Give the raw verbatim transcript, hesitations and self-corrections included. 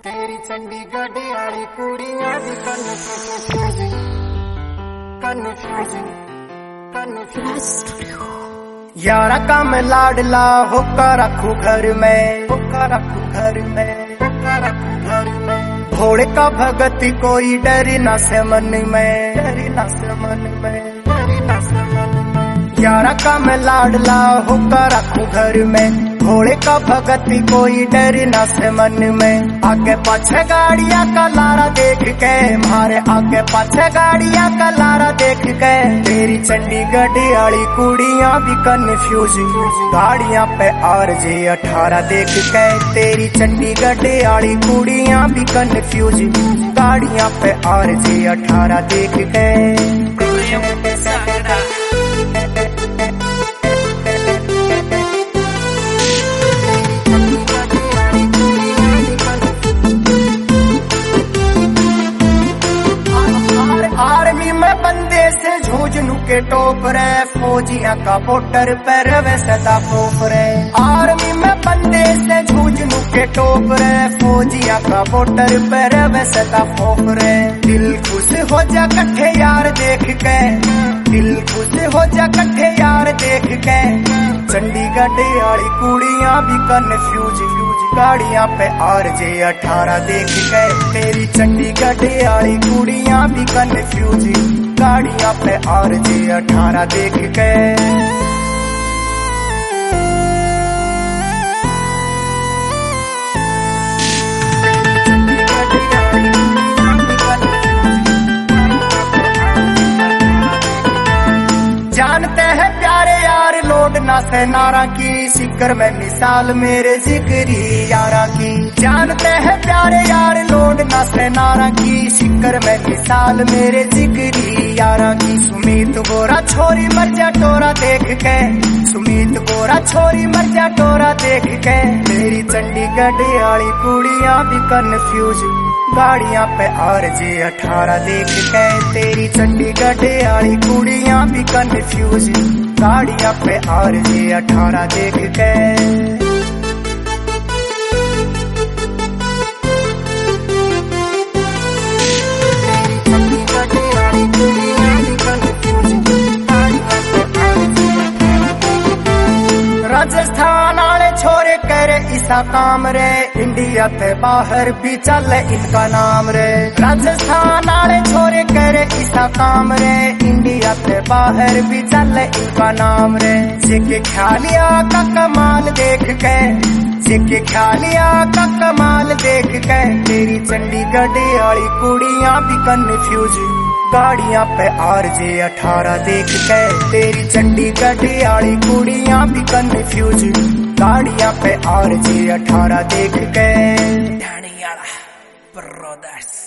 तेरी चंडीगढ़ वाली कुड़ियां भी कन्फ्यूज कन्फ्यूज कन्फ्यूज यारा का मैं लाडला होकर रखू घर में होकर रखू घर में होकर रखू घर में घोड़े का भगति कोई डरी ना से मन में डरी ना से मन में डरी ना से मन में यारा का मैं लाडला होकर रखू घर में घोड़े का भगति कोई डरी ना से मन में आगे पाछे गाड़ियां का लारा देख के मारे आगे पाछे गाड़ियां का लारा देख के तेरी चंडीगढ़ वाली कुड़ियां भी कन्फ्यूज गाड़ियां पे आर जे अठारह देख के तेरी चंडीगढ़ वाली कुड़ियां भी कन्फ्यूज गाड़ियां पे आर जे अठारह देख के आर्मी में बंदे से झूझनू के टोप रहे फौजियां का बॉर्डर पर वैसा खोप रहे आर्मी में बंदे से झूझनू के टोप रहे फौजियां का बॉर्डर पर वैसा खोप रहे दिल खुश हो जा कट्ठे यार देख के दिल खुश हो जा कट्ठे यार देख के चंडीगढ़ वाली कुड़ियां भी कन्फ्यूज गाड़ियां पे आर जे अठारह देख के तेरी चंडीगढ़ वाली कुड़ियां भी कन्फ्यूज गाड़ियां पे आर जे अठारह देख के जानते हैं प्यारे यार लोड ना से नारा की सिक्कर में मिसाल मेरे जिक्री यारा की जानते हैं प्यारे यार लोड ना से नारा की सिक्कर में मिसाल मेरे जिक्री यारा की सुमित गोरा छोरी मर जा टोरा देख के सुमित गोरा छोरी मर जा टोरा देख के तेरी चंडीगढ़ वाली कुड़ियां भी कन्फ्यूज गाड़ियां पे आर जे अठारह देख के तेरी चंडीगढ़ वाली कुड़ियां भी कन्फ्यूज गाड़ियां पे आर जे अठारह देख के राजस्थान आले छोरे करे इसा काम रे इंडिया ते बाहर भी चले इनका नाम रे राजस्थान आले छोरे करे इसा काम रे इंडिया ते बाहर भी चले इनका नाम रे सिक्के ख्यालिया का कमाल देख के सिक्के ख्यालिया का कमाल देख के तेरी चंडीगढ़ वाली कुड़ियां भी कन्फ्यूज गाड़ियां पे आर जे अठारह देख के तेरी चंडीगढ़ वाली कुड़ियां भी कन्फ्यूज गाड़ियां पे आर जे अठारह देख के